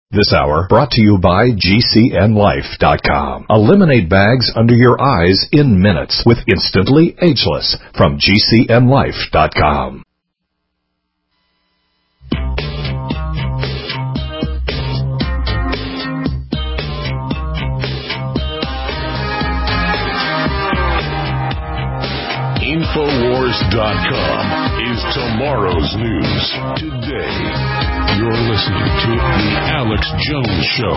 This hour brought to you by GCNLife.com. Eliminate bags under your eyes in minutes with Instantly Ageless from GCNLife.com. Infowars.com is tomorrow's news today. You're listening to The Alex Jones Show.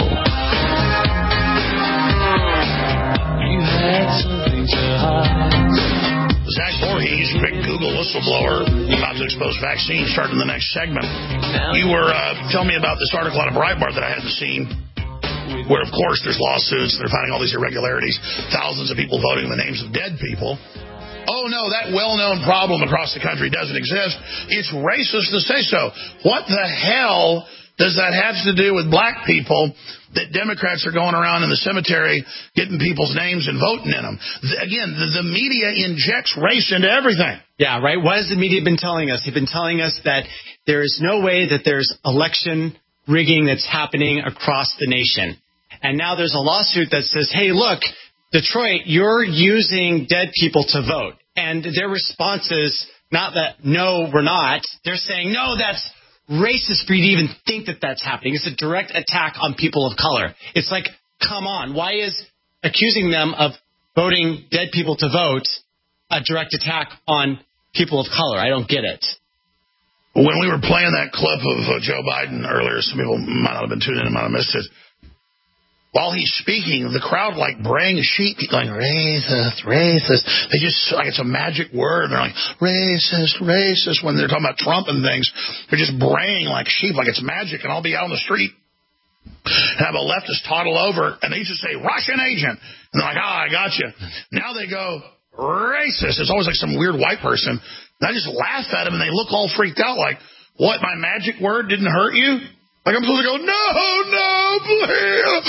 You had something to hide. Zach Voorhees, big Google whistleblower, about to expose vaccines, starting the next segment. You were telling me about this article out of Breitbart that I hadn't seen, where, of course, there's lawsuits. They're finding all these irregularities, thousands of people voting in the names of dead people. Oh, no, that well-known problem across the country doesn't exist. It's racist to say so. What the hell does that have to do with black people that Democrats are going around in the cemetery getting people's names and voting in them? Again, the media injects race into everything. Yeah, right. What has the media been telling us? They've been telling us that there is no way that there's election rigging that's happening across the nation. And now there's a lawsuit that says, hey, look, Detroit, you're using dead people to vote. And their response is not that, no, we're not. They're saying, no, that's racist for you to even think that that's happening. It's a direct attack on people of color. It's like, come on. Why is accusing them of voting dead people to vote a direct attack on people of color? I don't get it. When we were playing that clip of Joe Biden earlier, some people might not have been tuned in and might have missed it. While he's speaking, the crowd like braying sheep, going, racist, racist. They just, like it's a magic word. They're like, racist, racist. When they're talking about Trump and things, they're just braying like sheep, like it's magic. And I'll be out on the street and have a leftist toddle over, and they used to say, Russian agent. And they're like, I got you. Now they go, racist. It's always like some weird white person. And I just laugh at them, and they look all freaked out like, what, my magic word didn't hurt you? Like I'm supposed to go, no, please.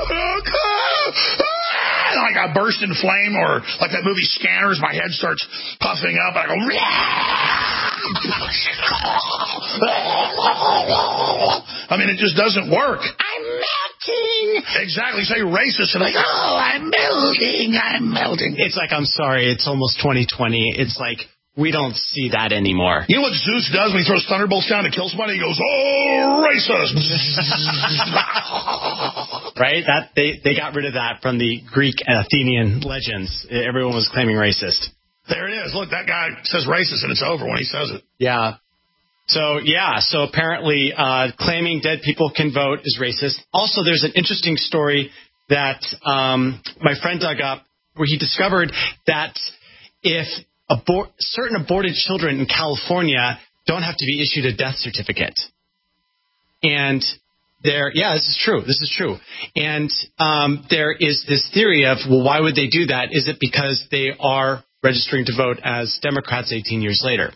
And like I burst in flame, or like that movie Scanners, my head starts puffing up, and I go, I mean, it just doesn't work. I'm melting. Exactly. Say racist, and like, I'm melting. It's like, I'm sorry, it's almost 2020. It's like, we don't see that anymore. You know what Zeus does when he throws thunderbolts down to kill somebody? He goes, oh, racist. Right? That they got rid of that from the Greek and Athenian legends. Everyone was claiming racist. There it is. Look, that guy says racist, and it's over when he says it. Yeah. So apparently claiming dead people can vote is racist. Also, there's an interesting story that my friend dug up where he discovered that if certain aborted children in California don't have to be issued a death certificate. And this is true. And there is this theory of, well, why would they do that? Is it because they are registering to vote as Democrats 18 years later?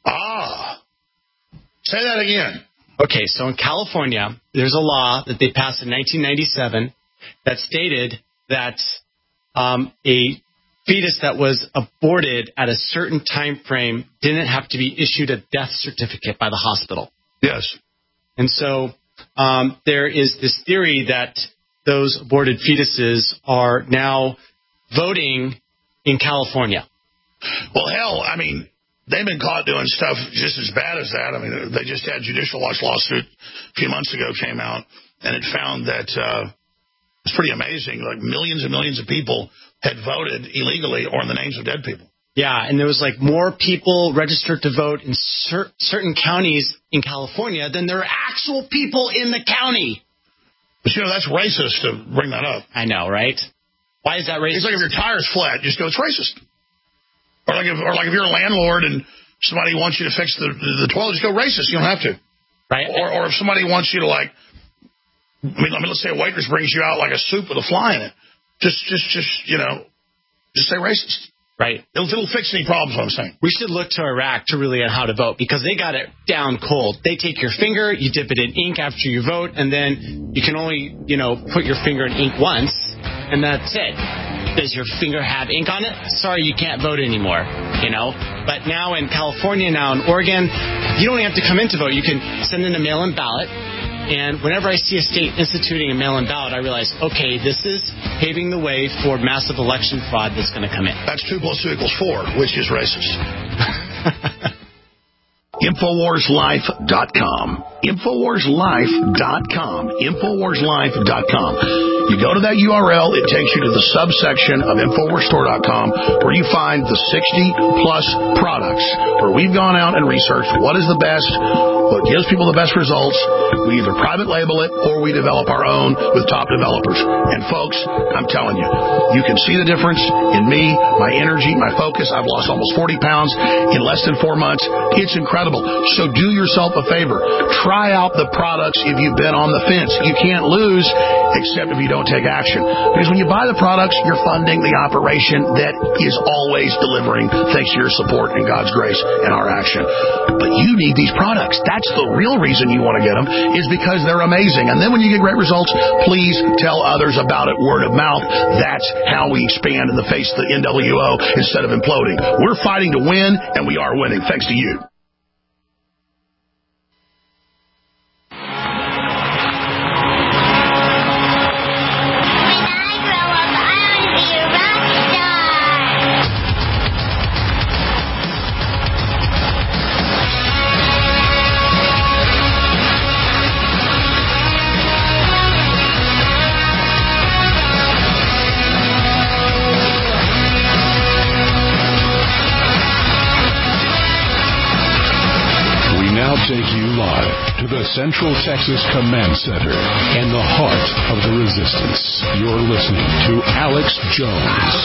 Say that again. Okay, so in California, there's a law that they passed in 1997 that stated that a fetus that was aborted at a certain time frame didn't have to be issued a death certificate by the hospital. Yes. And so there is this theory that those aborted fetuses are now voting in California. Well, hell, I mean, they've been caught doing stuff just as bad as that. I mean, they just had a Judicial Watch lawsuit a few months ago came out, and it found that it's pretty amazing. Like millions and millions of people had voted illegally or in the names of dead people. Yeah, and there was like more people registered to vote in certain counties in California than there are actual people in the county. But, that's racist to bring that up. I know, right? Why is that racist? It's like if your tire's flat, just go, it's racist. Or like if you're a landlord and somebody wants you to fix the toilet, just go racist. You don't have to. Right. Or if somebody wants you to let's say a waitress brings you out like a soup with a fly in it. Just say racist. Right. It'll fix any problems, what I'm saying. We should look to Iraq to really on how to vote because they got it down cold. They take your finger, you dip it in ink after you vote, and then you can only, put your finger in ink once, and that's it. Does your finger have ink on it? Sorry, you can't vote anymore, But now in California, now in Oregon, you don't have to come in to vote. You can send in a mail-in ballot, And whenever I see a state instituting a mail-in ballot, I realize, okay, this is paving the way for massive election fraud that's going to come in. That's 2 + 2 = 4, which is racist. InfoWarsLife.com. InfoWarsLife.com. InfoWarsLife.com. You go to that URL, it takes you to the subsection of InfoWarsStore.com where you find the 60-plus products where we've gone out and researched what is the best, what gives people the best results. We either private label it or we develop our own with top developers. And folks, I'm telling you, you can see the difference in me, my energy, my focus. I've lost almost 40 pounds in less than 4 months. It's incredible. So do yourself a favor. Try out the products if you've been on the fence. You can't lose except if you don't take action. Because when you buy the products, you're funding the operation that is always delivering thanks to your support and God's grace and our action. But you need these products. That's the real reason you want to get them, is because they're amazing. And then when you get great results, please tell others about it, word of mouth. That's how we expand in the face of the NWO instead of imploding. We're fighting to win, and we are winning thanks to you. Take you live to the Central Texas Command Center and the heart of the resistance. You're listening to Alex Jones.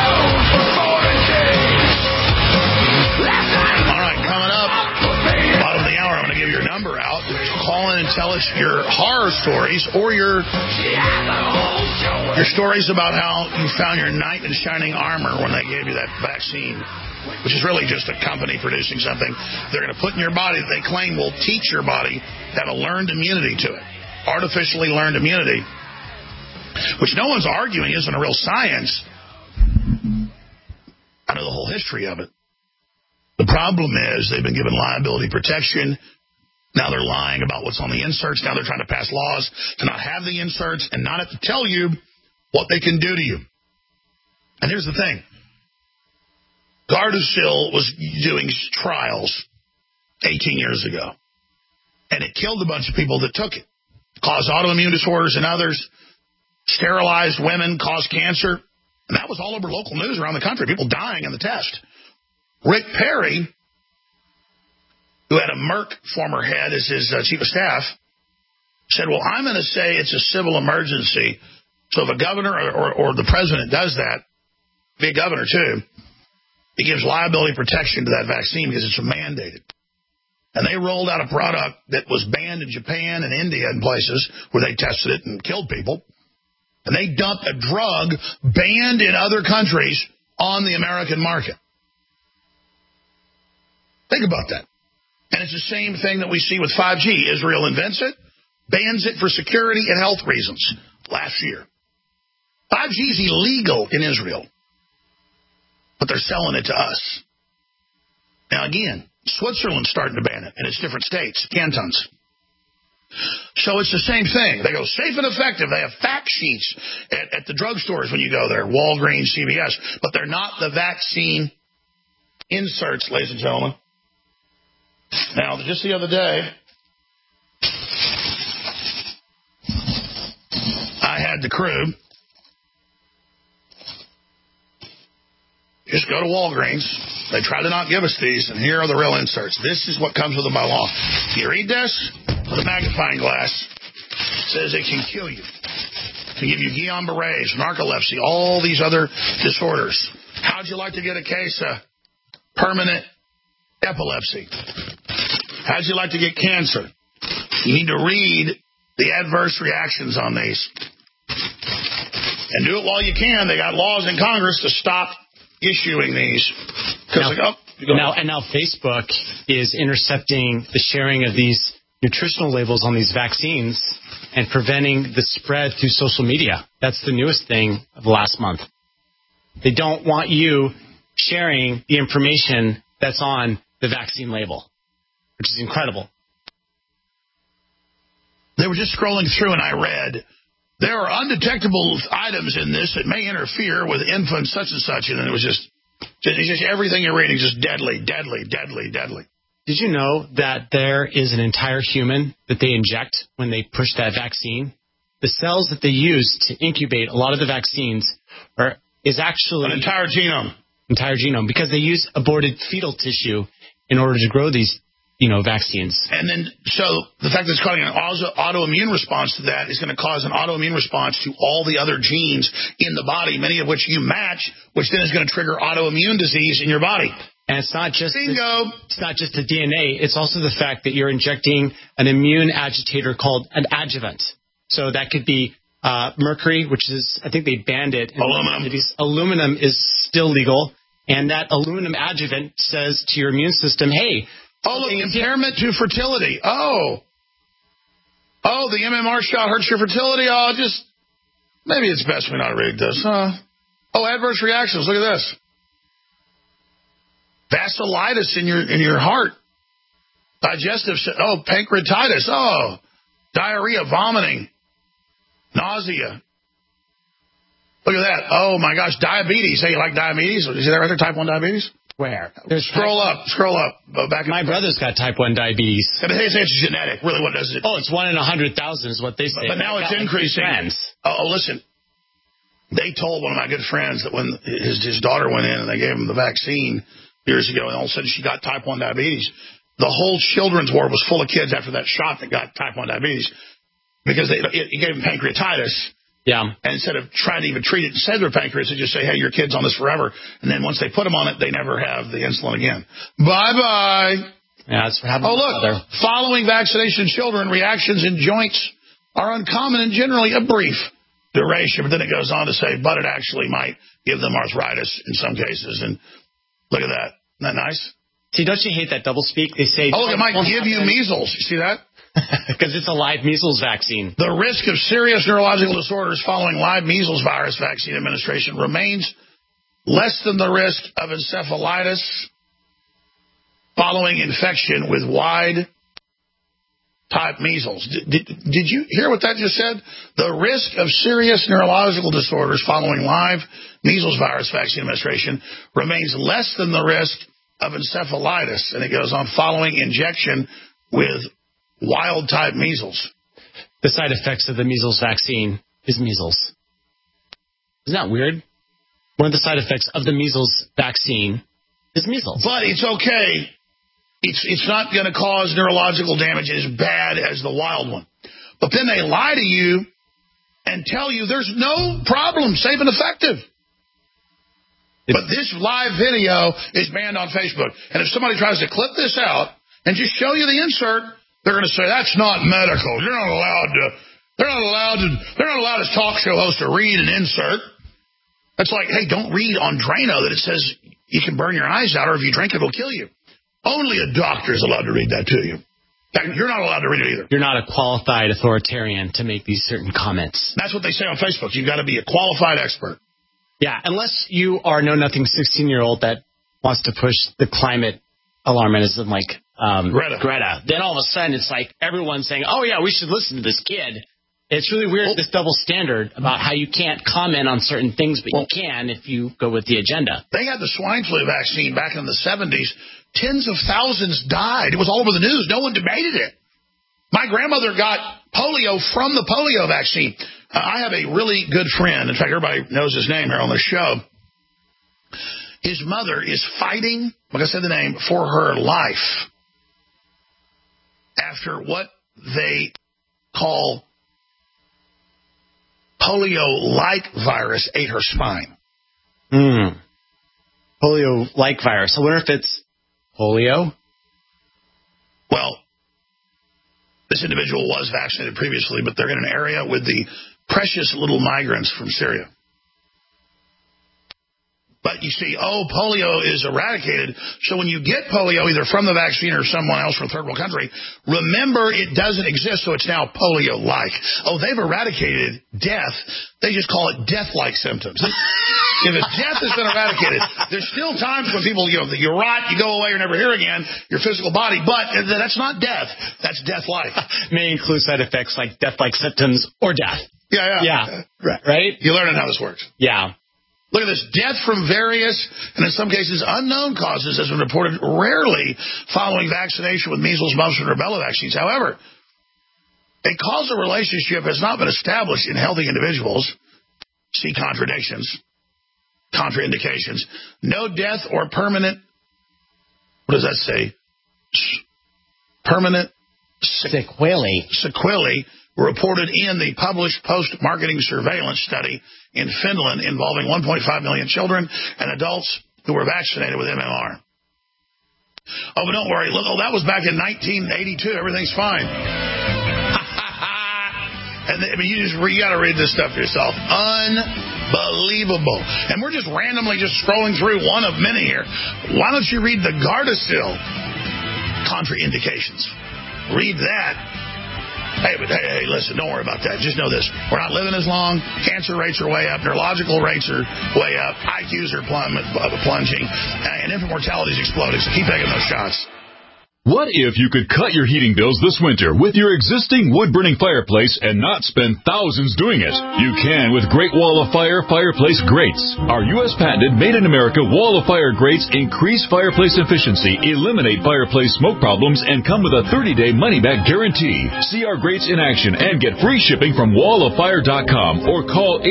All right, coming up, bottom of the hour, I'm going to give your number out. Call in and tell us your horror stories or your stories about how you found your knight in shining armor when they gave you that vaccine, which is really just a company producing something they're going to put in your body that they claim will teach your body that a learned immunity to it, artificially learned immunity, which no one's arguing isn't a real science. I know the whole history of it. The problem is they've been given liability protection. Now they're lying about what's on the inserts. Now they're trying to pass laws to not have the inserts and not have to tell you what they can do to you. And here's the thing. Gardasil was doing trials 18 years ago, and it killed a bunch of people that took it. Caused autoimmune disorders in others, sterilized women, caused cancer. And that was all over local news around the country, people dying in the test. Rick Perry, who had a Merck former head as his chief of staff, said, well, I'm going to say it's a civil emergency. So if a governor or the president does that, be a governor too, it gives liability protection to that vaccine because it's mandated. And they rolled out a product that was banned in Japan and India and places where they tested it and killed people. And they dumped a drug banned in other countries on the American market. Think about that. And it's the same thing that we see with 5G. Israel invents it, bans it for security and health reasons last year. 5G is illegal in Israel, but they're selling it to us. Now, again, Switzerland's starting to ban it, and it's different states, cantons. So it's the same thing. They go safe and effective. They have fact sheets at the drugstores when you go there, Walgreens, CVS, but they're not the vaccine inserts, ladies and gentlemen. Now, just the other day, I had the crew just go to Walgreens. They try to not give us these, and here are the real inserts. This is what comes with them by law. You read this with a magnifying glass. It says it can kill you. It can give you Guillain-Barré, narcolepsy, all these other disorders. How'd you like to get a case of permanent epilepsy? How'd you like to get cancer? You need to read the adverse reactions on these. And do it while you can. They got laws in Congress to stop issuing these. Now Facebook is intercepting the sharing of these nutritional labels on these vaccines and preventing the spread through social media. That's the newest thing of the last month. They don't want you sharing the information that's on the vaccine label, which is incredible. They were just scrolling through, and I read, there are undetectable items in this that may interfere with infant such and such. And it was just everything you're reading is just deadly, deadly, deadly, deadly. Did you know that there is an entire human that they inject when they push that vaccine? The cells that they use to incubate a lot of the vaccines is actually... An entire genome. Entire genome, because they use aborted fetal tissue in order to grow these, vaccines. And then, so the fact that it's causing an autoimmune response to that is going to cause an autoimmune response to all the other genes in the body, many of which you match, which then is going to trigger autoimmune disease in your body. And it's not just Bingo. It's not just the DNA. It's also the fact that you're injecting an immune agitator called an adjuvant. So that could be mercury, which is, I think they banned it. Aluminum. Aluminum is still legal. And that aluminum adjuvant says to your immune system, hey... Oh, look, impairment to fertility. Oh, the MMR shot hurts your fertility. Maybe it's best we not read this. Adverse reactions. Look at this. Vasculitis in your heart. Digestive. Pancreatitis. Diarrhea, vomiting, nausea. Look at that. Oh my gosh, diabetes. Hey, you like diabetes? Is that right there? Type 1 diabetes? Where? Scroll up. Back. My brother's got type 1 diabetes. And they say it's genetic. Really, what does it? Oh, it's 1 in 100,000 is what they say. But now it's increasing. Listen. They told one of my good friends that when his daughter went in and they gave him the vaccine years ago, and all of a sudden she got type 1 diabetes, the whole children's ward was full of kids after that shot that got type 1 diabetes because it gave them pancreatitis. Yeah. And instead of trying to even treat it and save their pancreas, they just say, hey, your kid's on this forever. And then once they put them on it, they never have the insulin again. Bye-bye. Yeah, that's what happened. Oh, look. Following vaccination children, reactions in joints are uncommon and generally a brief duration. But then it goes on to say, but it actually might give them arthritis in some cases. And look at that. Isn't that nice? See, don't you hate that doublespeak? They say... Oh, look, it might give you measles. You see that? Because it's a live measles vaccine. The risk of serious neurological disorders following live measles virus vaccine administration remains less than the risk of encephalitis following infection with wide type measles. Did you hear what that just said? The risk of serious neurological disorders following live measles virus vaccine administration remains less than the risk of encephalitis. And it goes on, following injection with wild-type measles. The side effects of the measles vaccine is measles. Isn't that weird? One of the side effects of the measles vaccine is measles. But it's okay. It's not going to cause neurological damage as bad as the wild one. But then they lie to you and tell you there's no problem, safe and effective. But this live video is banned on Facebook. And if somebody tries to clip this out and just show you the insert, they're going to say, that's not medical. They're not allowed as talk show hosts to read an insert. That's like, hey, don't read on Drano that it says you can burn your eyes out, or if you drink it, it'll kill you. Only a doctor is allowed to read that to you. You're not allowed to read it either. You're not a qualified authoritarian to make these certain comments. That's what they say on Facebook. You've got to be a qualified expert. Yeah, unless you are know-nothing 16-year-old that wants to push the climate alarmism like Greta. Then all of a sudden it's like everyone's saying, oh, yeah, we should listen to this kid. It's really weird, this double standard about how you can't comment on certain things, but you can if you go with the agenda. They had the swine flu vaccine back in the 70s. Tens of thousands died. It was all over the news. No one debated it. My grandmother got polio from the polio vaccine. I have a really good friend. In fact, everybody knows his name here on the show. His mother is fighting, like I said the name, for her life after what they call polio-like virus ate her spine. Polio-like virus. I wonder if it's polio? Well, this individual was vaccinated previously, but they're in an area with the precious little migrants from Syria. But you see, polio is eradicated. So when you get polio, either from the vaccine or someone else from a third world country, remember it doesn't exist, so it's now polio-like. They've eradicated death. They just call it death-like symptoms. If death has been eradicated, there's still times when people, you rot, you go away, you're never here again, your physical body, but that's not death. That's death-like. May include side effects like death-like symptoms or death. Yeah. Right? You're learning how this works. Yeah. Look at this. Death from various, and in some cases unknown causes has been reported rarely following vaccination with measles, mumps, and rubella vaccines. However, a causal relationship has not been established in healthy individuals. See contraindications. No death or permanent, what does that say? Permanent sequelae were reported in the published post-marketing surveillance study in Finland involving 1.5 million children and adults who were vaccinated with MMR. Oh, but don't worry. Look, that was back in 1982. Everything's fine. And you got to read this stuff for yourself. Unbelievable. And we're just randomly scrolling through one of many here. Why don't you read the Gardasil contraindications? Read that. Hey, listen, don't worry about that. Just know this. We're not living as long. Cancer rates are way up. Neurological rates are way up. IQs are plunging. And infant mortality is exploding. So keep taking those shots. What if you could cut your heating bills this winter with your existing wood-burning fireplace and not spend thousands doing it? You can with Great Wall of Fire fireplace grates. Our U.S. patented made-in-America Wall of Fire grates increase fireplace efficiency, eliminate fireplace smoke problems, and come with a 30-day money-back guarantee. See our grates in action and get free shipping from walloffire.com or call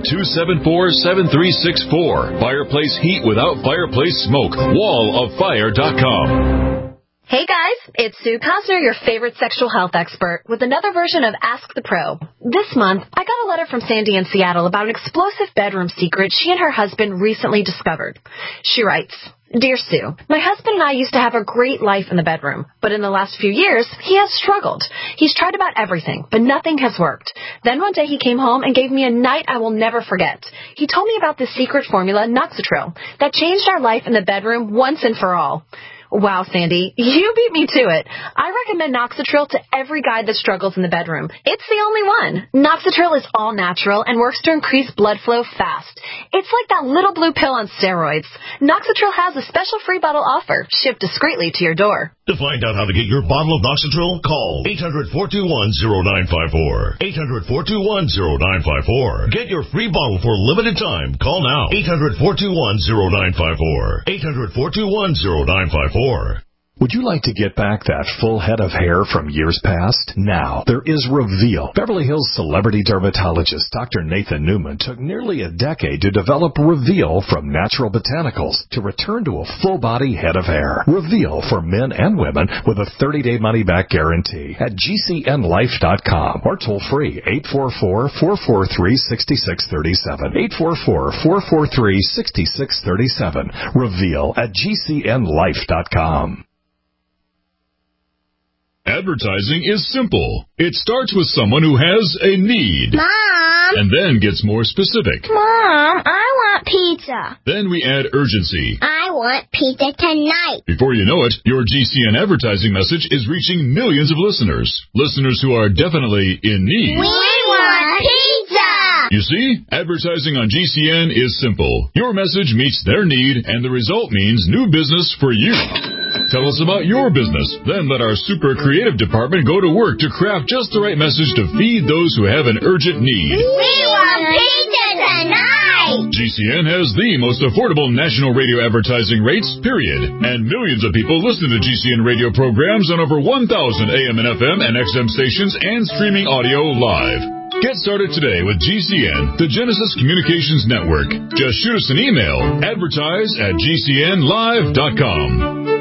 800-274-7364. Fireplace heat without fireplace smoke. walloffire.com. Hey guys, it's Sue Cosner, your favorite sexual health expert, with another version of Ask the Pro. This month, I got a letter from Sandy in Seattle about an explosive bedroom secret she and her husband recently discovered. She writes, Dear Sue, my husband and I used to have a great life in the bedroom, but in the last few years, he has struggled. He's tried about everything, but nothing has worked. Then one day he came home and gave me a night I will never forget. He told me about this secret formula, Noxitril, that changed our life in the bedroom once and for all. Wow, Sandy, you beat me to it. I recommend Noxitril to every guy that struggles in the bedroom. It's the only one. Noxitril is all natural and works to increase blood flow fast. It's like that little blue pill on steroids. Noxitril has a special free bottle offer, shipped discreetly to your door. To find out how to get your bottle of Noxitril, call 800-421-0954. 800-421-0954. Get your free bottle for a limited time. Call now. 800-421-0954. 800-421-0954. Would you like to get back that full head of hair from years past? Now, there is Reveal. Beverly Hills celebrity dermatologist Dr. Nathan Newman took nearly a decade to develop Reveal from natural botanicals to return to a full-body head of hair. Reveal for men and women with a 30-day money-back guarantee at GCNlife.com or toll-free 844-443-6637. 844-443-6637. Reveal at GCNlife.com. Advertising is simple. It starts with someone who has a need. Mom! And then gets more specific. Mom, I want pizza. Then we add urgency. I want pizza tonight. Before you know it, your GCN advertising message is reaching millions of listeners. Listeners who are definitely in need. We want pizza! You see, advertising on GCN is simple. Your message meets their need, and the result means new business for you. Tell us about your business. Then let our super creative department go to work to craft just the right message to feed those who have an urgent need. We want pizza tonight! GCN has the most affordable national radio advertising rates, period. And millions of people listen to GCN radio programs on over 1,000 AM and FM and XM stations and streaming audio live. Get started today with GCN, the Genesis Communications Network. Just shoot us an email, advertise@gcnlive.com.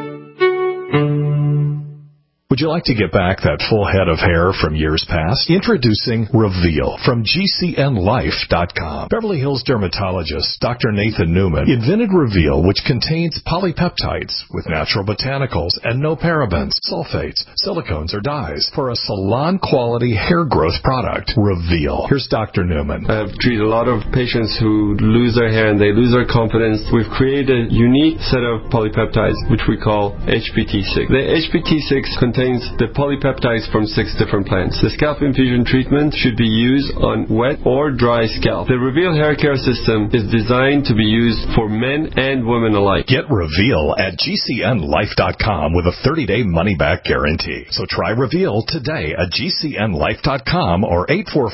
Would you like to get back that full head of hair from years past? Introducing Reveal from GCNlife.com. Beverly Hills dermatologist Dr. Nathan Newman invented Reveal, which contains polypeptides with natural botanicals and no parabens, sulfates, silicones, or dyes for a salon-quality hair growth product. Reveal. Here's Dr. Newman. I've treated a lot of patients who lose their hair and they lose their confidence. We've created a unique set of polypeptides, which we call HPT6. The HPT6 contains contains the polypeptides from 6 different plants. The scalp infusion treatment should be used on wet or dry scalp. The Reveal hair care system is designed to be used for men and women alike. Get Reveal at GCNlife.com with a 30-day money-back guarantee. So try Reveal today at GCNlife.com or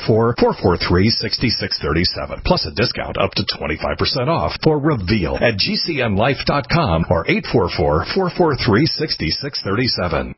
844-443-6637. Plus a discount up to 25% off for Reveal at GCNlife.com or 844-443-6637.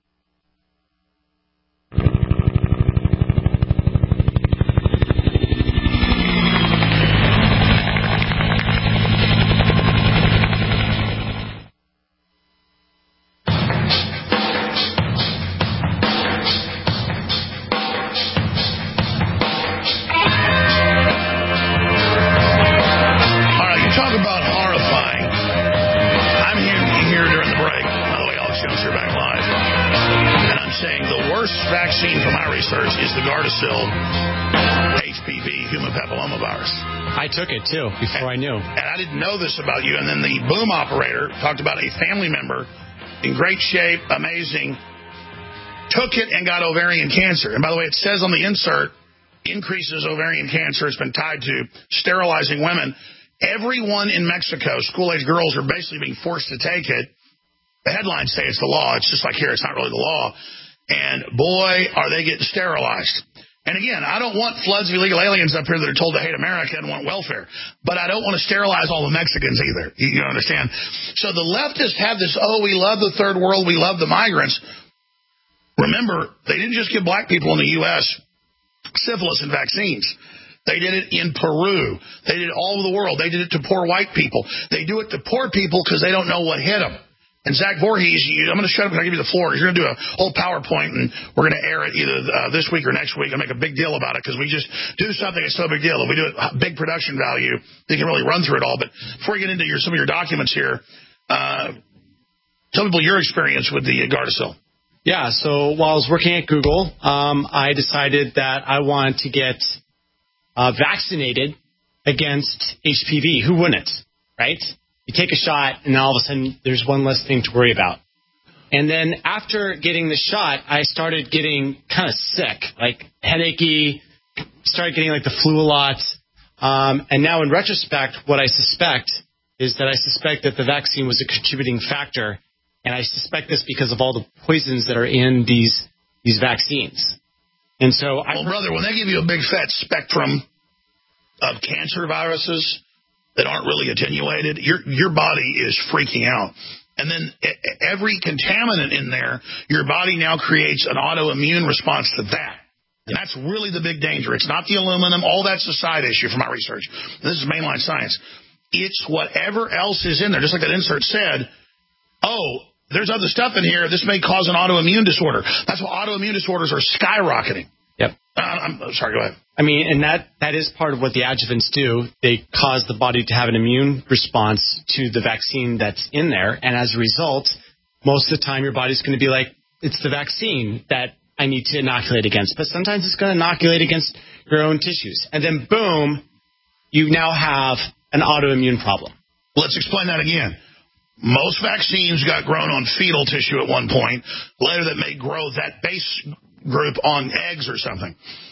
Vaccine from my research is the Gardasil HPV, human papillomavirus. I took it, too, before I knew. And I didn't know this about you. And then the boom operator talked about a family member in great shape, amazing, took it and got ovarian cancer. And by the way, it says on the insert, increases ovarian cancer. It's been tied to sterilizing women. Everyone in Mexico, school-age girls, are basically being forced to take it. The headlines say it's the law. It's just like here, it's not really the law. And, boy, are they getting sterilized. And, again, I don't want floods of illegal aliens up here that are told to hate America and want welfare. But I don't want to sterilize all the Mexicans either. You understand? So the leftists have this, we love the third world, we love the migrants. Remember, they didn't just give black people in the U.S. syphilis and vaccines. They did it in Peru. They did it all over the world. They did it to poor white people. They do it to poor people because they don't know what hit them. And Zach Voorhees, I'm going to shut up and I'll give you the floor. You're going to do a whole PowerPoint, and we're going to air it either this week or next week. I'll make a big deal about it because we just do something that's so big deal. If we do it big production value, they can really run through it all. But before we get into some of your documents here, tell people your experience with the Gardasil. Yeah, so while I was working at Google, I decided that I wanted to get vaccinated against HPV. Who wouldn't, right? You take a shot, and all of a sudden, there's one less thing to worry about. And then after getting the shot, I started getting kind of sick, like headachy, started getting like the flu a lot. And now in retrospect, what I suspect is that the vaccine was a contributing factor. And I suspect this because of all the poisons that are in these vaccines. And so brother, when they give you a big fat spectrum of cancer viruses that aren't really attenuated, your body is freaking out. And then every contaminant in there, your body now creates an autoimmune response to that. And that's really the big danger. It's not the aluminum. All that's a side issue from my research. This is mainline science. It's whatever else is in there. Just like that insert said, there's other stuff in here. This may cause an autoimmune disorder. That's why autoimmune disorders are skyrocketing. Yep. I'm sorry, go ahead. I mean, and that is part of what the adjuvants do. They cause the body to have an immune response to the vaccine that's in there. And as a result, most of the time your body's going to be like, it's the vaccine that I need to inoculate against. But sometimes it's going to inoculate against your own tissues. And then, boom, you now have an autoimmune problem. Let's explain that again. Most vaccines got grown on fetal tissue at one point. Later that may grow that base group on eggs or something.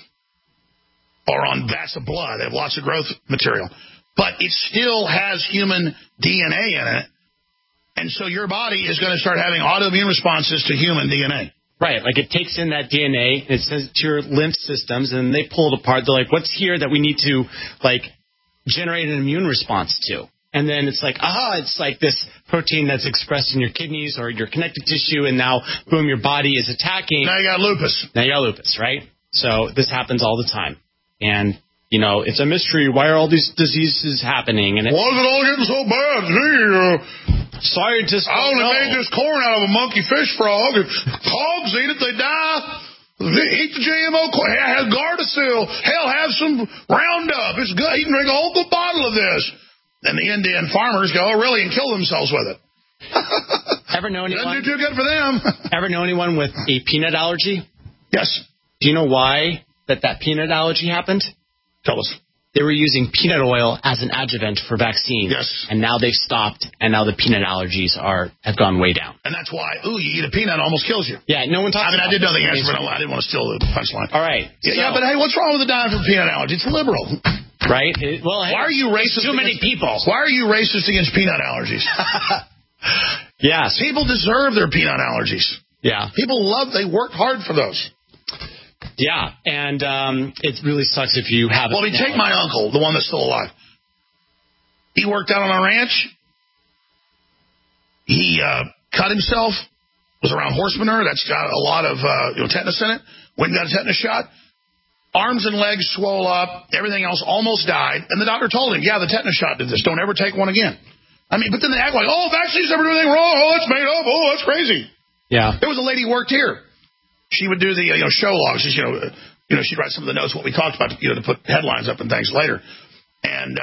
Or on vats of blood. They have lots of growth material. But it still has human DNA in it. And so your body is going to start having autoimmune responses to human DNA. Right. Like it takes in that DNA and it sends it to your lymph systems and they pull it apart. They're like, what's here that we need to generate an immune response to? And then it's like, it's like this protein that's expressed in your kidneys or your connective tissue, and now, boom, your body is attacking. Now you got lupus. Right? So this happens all the time. And, it's a mystery. Why are all these diseases happening? And why is it all getting so bad? Scientists I only made this corn out of a monkey fish frog. If hogs eat it, they die. Eat the GMO corn. Have Gardasil. Hell, have some Roundup. It's good. You can drink a whole bottle of this. And the Indian farmers go, really, and kill themselves with it. Ever know anyone? Doesn't do too good for them. Ever know anyone with a peanut allergy? Yes. Do you know why that peanut allergy happened? Tell us. they were using peanut oil as an adjuvant for vaccines. Yes. And now they've stopped, and now the peanut allergies have gone way down. And that's why, you eat a peanut, it almost kills you. Yeah, no one talks about it. I did know the answer, but I didn't want to steal the punchline. All right. Yeah, but hey, what's wrong with the dying from peanut allergy? It's liberal. Right? Why are you racist? Too many people. Why are you racist against peanut allergies? Yes. People deserve their peanut allergies. Yeah. People they worked hard for those. Yeah, and it really sucks if you haven't. Well, take my uncle, the one that's still alive. He worked out on a ranch. He cut himself, was around horse manure. That's got a lot of tetanus in it. Went and got a tetanus shot. Arms and legs swole up. Everything else almost died. And the doctor told him, yeah, the tetanus shot did this. Don't ever take one again. I mean, but then they act like, vaccines never do anything wrong. It's made up. That's crazy. Yeah. There was a lady who worked here. She would do the show logs. She'd write some of the notes, what we talked about, to put headlines up and things later. And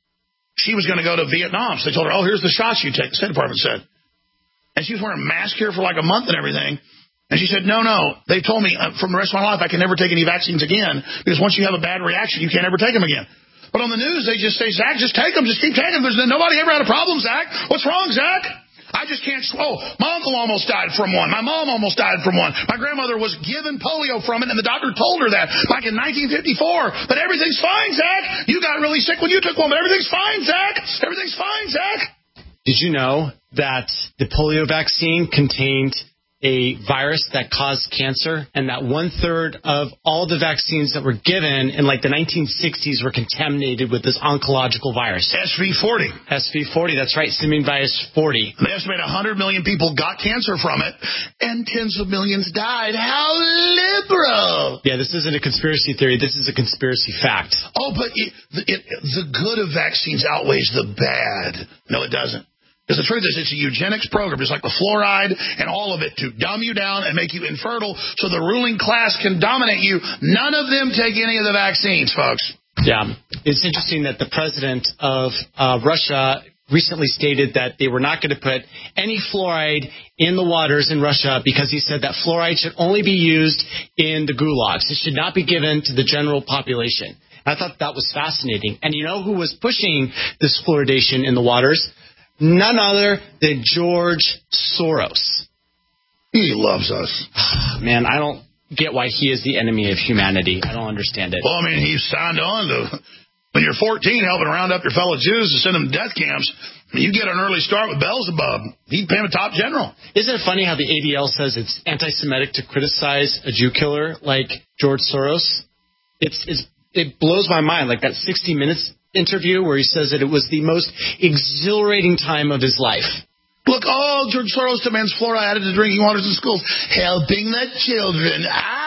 she was going to go to Vietnam. So they told her, here's the shots you take, the State Department said. And she was wearing a mask here for like a month and everything. And she said, no. They told me from the rest of my life I can never take any vaccines again because once you have a bad reaction, you can't ever take them again. But on the news, they just say, Zach, just take them. Just keep taking them. Nobody ever had a problem, Zach. What's wrong, Zach? I just can't. My uncle almost died from one. My mom almost died from one. My grandmother was given polio from it, and the doctor told her that back in 1954. But everything's fine, Zach. You got really sick when you took one, but everything's fine, Zach. Everything's fine, Zach. Did you know that the polio vaccine contained a virus that caused cancer, and that 1/3 of all the vaccines that were given in like the 1960s were contaminated with this oncological virus? SV40. SV40, that's right, simian virus 40. They estimate 100 million people got cancer from it, and tens of millions died. How liberal! Yeah, this isn't a conspiracy theory. This is a conspiracy fact. But the good of vaccines outweighs the bad. No, it doesn't. Because the truth is, it's a eugenics program, just like the fluoride and all of it, to dumb you down and make you infertile so the ruling class can dominate you. None of them take any of the vaccines, folks. Yeah. It's interesting that the president of Russia recently stated that they were not going to put any fluoride in the waters in Russia because he said that fluoride should only be used in the gulags. It should not be given to the general population. I thought that was fascinating. And you know who was pushing this fluoridation in the waters? None other than George Soros. He loves us. Man, I don't get why he is the enemy of humanity. I don't understand it. Well, I mean, he's signed on to, when you're 14, helping round up your fellow Jews to send them to death camps. I mean, you get an early start with Beelzebub. He'd pay him a top general. Isn't it funny how the ADL says it's anti-Semitic to criticize a Jew killer like George Soros? It blows my mind, like that 60 Minutes interview where he says that it was the most exhilarating time of his life. Look, George Soros demands fluoride added to drinking waters in schools, helping the children.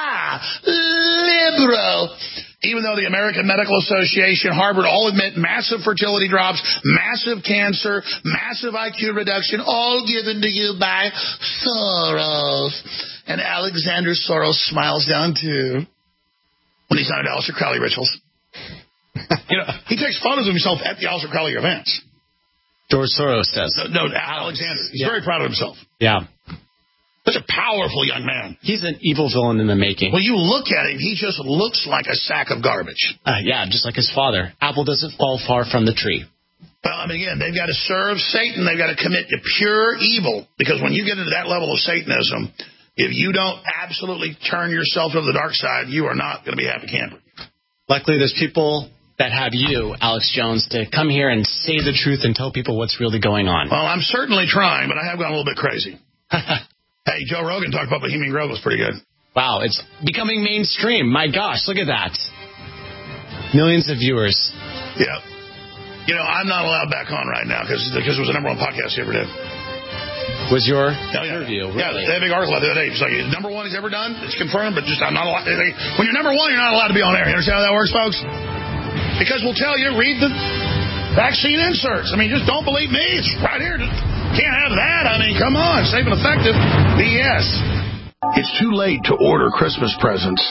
Liberal. Even though the American Medical Association, Harvard all admit massive fertility drops, massive cancer, massive IQ reduction, all given to you by Soros. And Alexander Soros smiles down too when he's not at Aleister Crowley rituals. He takes photos of himself at the Aleister Crowley events. George Soros does. No, Alexander. He's very proud of himself. Yeah. Such a powerful young man. He's an evil villain in the making. When you look at him, he just looks like a sack of garbage. Yeah, just like his father. Apple doesn't fall far from the tree. Well, I mean, again, they've got to serve Satan. They've got to commit to pure evil. Because when you get into that level of Satanism, if you don't absolutely turn yourself to the dark side, you are not going to be a happy camper. Luckily, there's people that have you, Alex Jones, to come here and say the truth and tell people what's really going on. Well, I'm certainly trying, but I have gone a little bit crazy. Hey, Joe Rogan talked about Bohemian Grove was pretty good. Wow, it's becoming mainstream. My gosh, look at that. Millions of viewers. Yeah. I'm not allowed back on right now because it was the #1 podcast he ever did. Was your interview? Really? Yeah, they had a big article out the other day. It's like, #1 he's ever done. It's confirmed, but just I'm not allowed. When you're #1, you're not allowed to be on air. You understand how that works, folks? Because we'll tell you, read the vaccine inserts. I mean, just don't believe me. It's right here. Just can't have that. I mean, come on. Safe and effective. BS. It's too late to order Christmas presents.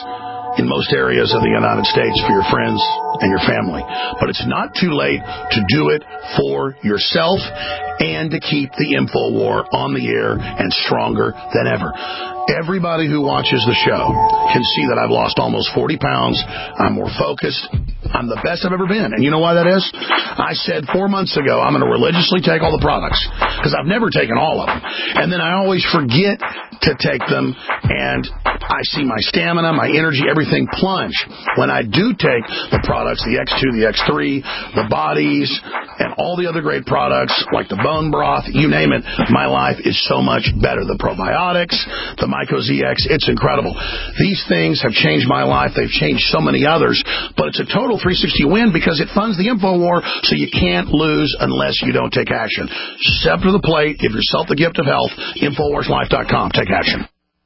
in most areas of the United States for your friends and your family. But it's not too late to do it for yourself and to keep the InfoWar on the air and stronger than ever. Everybody who watches the show can see that I've lost almost 40 pounds. I'm more focused. I'm the best I've ever been. And you know why that is? I said 4 months ago I'm going to religiously take all the products because I've never taken all of them. And then I always forget to take them, and I see my stamina, my energy, everything plunge. When I do take the products, the X2, the X3, the bodies, and all the other great products like the bone broth, you name it, my life is so much better. The probiotics, the MycoZX, it's incredible. These things have changed my life. They've changed so many others, but it's a total 360 win because it funds the InfoWar, so you can't lose unless you don't take action. Step to the plate, give yourself the gift of health, InfoWarsLife.com. Take action.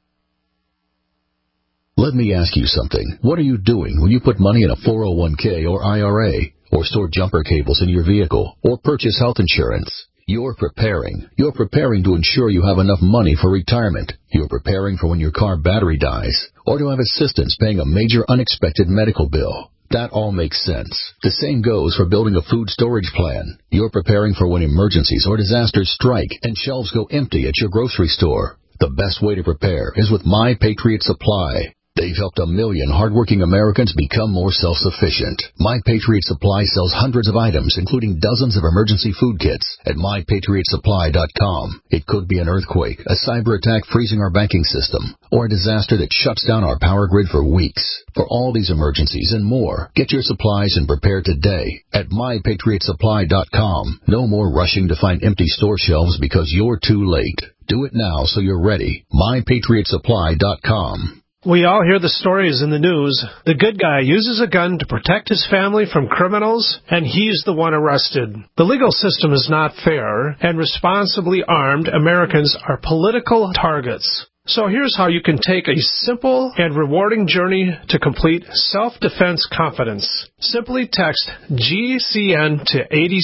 Let me ask you something. What are you doing when you put money in a 401k or IRA, or store jumper cables in your vehicle, or purchase health insurance? You're preparing. You're preparing to ensure you have enough money for retirement. You're preparing for when your car battery dies, or to have assistance paying a major unexpected medical bill. That all makes sense. The same goes for building a food storage plan. You're preparing for when emergencies or disasters strike and shelves go empty at your grocery store. The best way to prepare is with My Patriot Supply. They've helped 1 million hardworking Americans become more self-sufficient. My Patriot Supply sells hundreds of items, including dozens of emergency food kits at MyPatriotSupply.com. It could be an earthquake, a cyber attack freezing our banking system, or a disaster that shuts down our power grid for weeks. For all these emergencies and more, get your supplies and prepare today at MyPatriotSupply.com. No more rushing to find empty store shelves because you're too late. Do it now so you're ready. MyPatriotSupply.com. We all hear the stories in the news. The good guy uses a gun to protect his family from criminals, and he's the one arrested. The legal system is not fair, and responsibly armed Americans are political targets. So here's how you can take a simple and rewarding journey to complete self-defense confidence. Simply text GCN to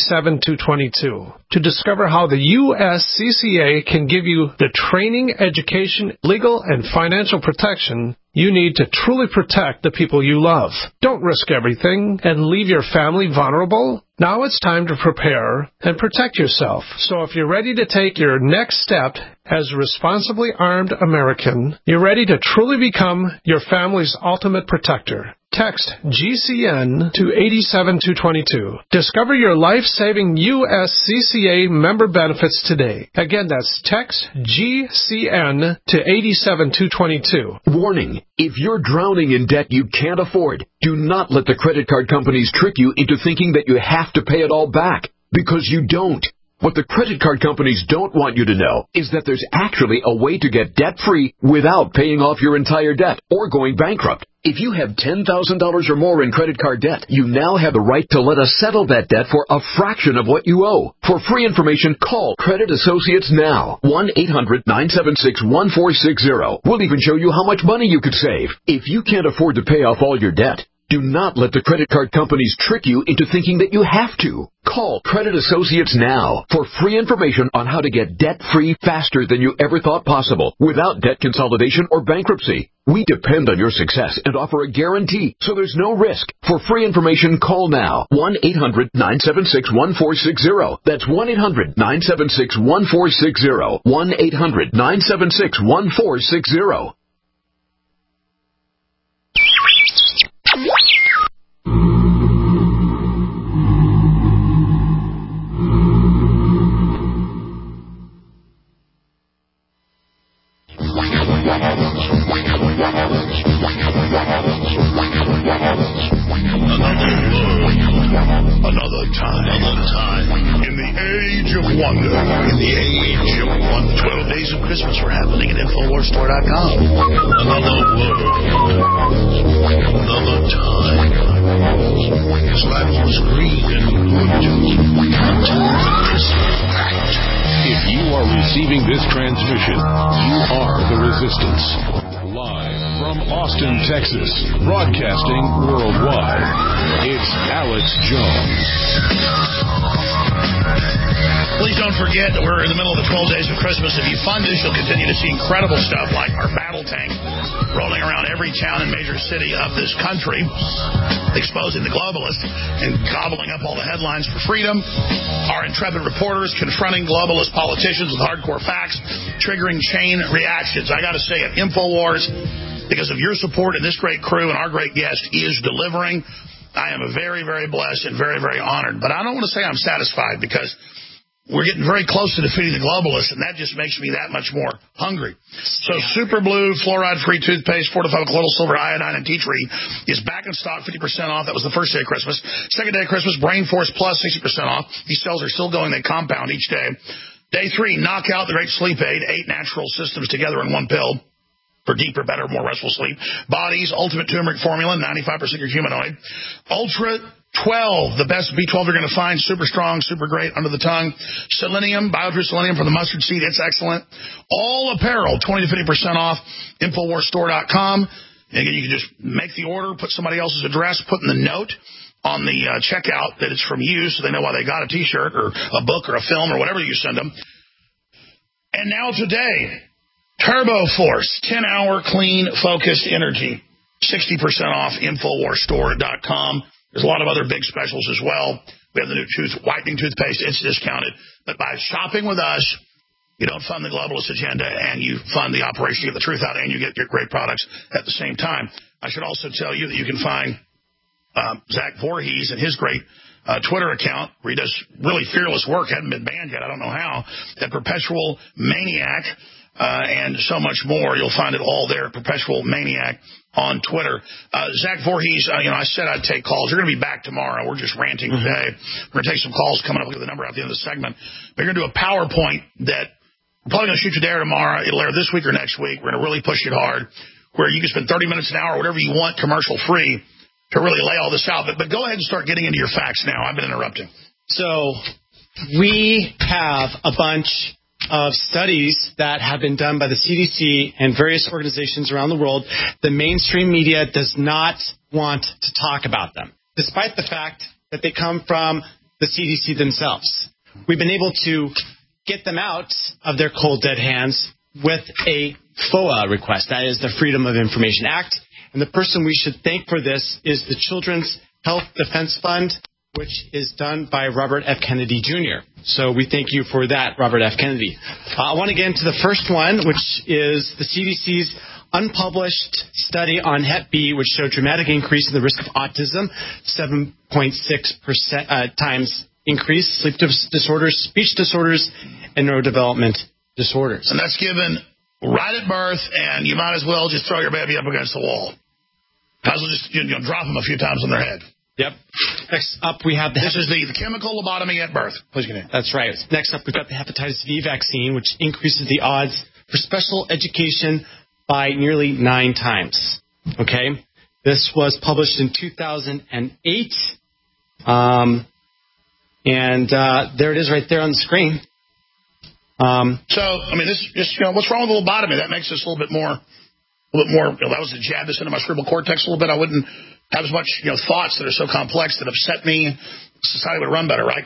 87222 to discover how the USCCA can give you the training, education, legal, and financial protection you need to truly protect the people you love. Don't risk everything and leave your family vulnerable. Now it's time to prepare and protect yourself. So if you're ready to take your next step as a responsibly armed American, you're ready to truly become your family's ultimate protector. Text GCN to 87222. Discover your life-saving USCCA member benefits today. Again, that's text GCN to 87222. Warning, if you're drowning in debt you can't afford, do not let the credit card companies trick you into thinking that you have to pay it all back, because you don't. What the credit card companies don't want you to know is that there's actually a way to get debt-free without paying off your entire debt or going bankrupt. If you have $10,000 or more in credit card debt, you now have the right to let us settle that debt for a fraction of what you owe. For free information, call Credit Associates now. 1-800-976-1460. We'll even show you how much money you could save. If you can't afford to pay off all your debt, do not let the credit card companies trick you into thinking that you have to. Call Credit Associates now for free information on how to get debt-free faster than you ever thought possible without debt consolidation or bankruptcy. We depend on your success and offer a guarantee, so there's no risk. For free information, call now. 1-800-976-1460. That's 1-800-976-1460. 1-800-976-1460. Another time. In the age of wonder. 12 days of Christmas were happening at InfoWarsStore.com. Another world. Another time. His life was green and good until the Christmas night. If you are receiving this transmission, you are the Resistance. Live From Austin, Texas, broadcasting worldwide, it's Alex Jones. Please don't forget that we're in the middle of the 12 days of Christmas. If you fund this, you'll continue to see incredible stuff like our battle tank rolling around every town and major city of this country, exposing the globalists and gobbling up all the headlines for freedom. Our intrepid reporters confronting globalist politicians with hardcore facts, triggering chain reactions. I got to say, at InfoWars, because of your support and this great crew and our great guest is delivering, I am very, very blessed and very, very honored. But I don't want to say I'm satisfied because we're getting very close to defeating the globalists, and that just makes me that much more hungry. So Super Blue fluoride-free toothpaste, fortified with colloidal silver, iodine, and tea tree is back in stock, 50% off. That was the first day of Christmas. Second day of Christmas, Brain Force Plus, 60% off. These sales are still going. They compound each day. Day 3, Knockout, the great sleep aid, 8 natural systems together in one pill for deeper, better, more restful sleep. Bodies, Ultimate Turmeric Formula, 95% your humanoid. Ultra 12, the best B12 you're going to find, super strong, super great, under the tongue. Selenium, BioTrue Selenium from the mustard seed, it's excellent. All apparel, 20 to 50% off, InfoWarsStore.com. Again, you can just make the order, put somebody else's address, put in the note on the checkout that it's from you so they know why they got a T-shirt or a book or a film or whatever you send them. And now today, Turbo Force, 10-hour clean, focused energy, 60% off, InfoWarsStore.com. There's a lot of other big specials as well. We have the new whitening toothpaste. It's discounted. But by shopping with us, you don't fund the globalist agenda, and you fund the operation to get the truth out, and you get your great products at the same time. I should also tell you that you can find Zach Voorhees and his great Twitter account, where he does really fearless work. Hadn't been banned yet. I don't know how. At Perpetual Maniac. And so much more. You'll find it all there, Perpetual Maniac on Twitter. Zach Voorhees, I said I'd take calls. You're going to be back tomorrow. We're just ranting today. We're going to take some calls coming up. We'll get the number out at the end of the segment. We're going to do a PowerPoint that we're probably going to shoot today or tomorrow. It'll air this week or next week. We're going to really push it hard, where you can spend 30 minutes an hour, whatever you want, commercial-free, to really lay all this out. But go ahead and start getting into your facts now. I've been interrupting. So we have a bunch of studies that have been done by the CDC and various organizations around the world. The mainstream media does not want to talk about them, despite the fact that they come from the CDC themselves. We've been able to get them out of their cold, dead hands with a FOIA request. That is the Freedom of Information Act. And the person we should thank for this is the Children's Health Defense Fund, which is done by Robert F. Kennedy Jr. So we thank you for that, Robert F. Kennedy. I want to get into the first one, which is the CDC's unpublished study on Hep B, which showed dramatic increase in the risk of autism, 7.6% times increase, sleep disorders, speech disorders, and neurodevelopment disorders. And that's given right at birth, and you might as well just throw your baby up against the wall. Might as well just drop them a few times on their head. Yep. Next up, we have This is the chemical lobotomy at birth. Please continue. That's right. Next up, we've got the hepatitis V vaccine, which increases the odds for special education by nearly 9 times. Okay? This was published in 2008. There it is right there on the screen. What's wrong with lobotomy? That makes us a little bit more, that was a jab that's into my cerebral cortex a little bit. I wouldn't have as much, thoughts that are so complex that upset me. Society would run better, right?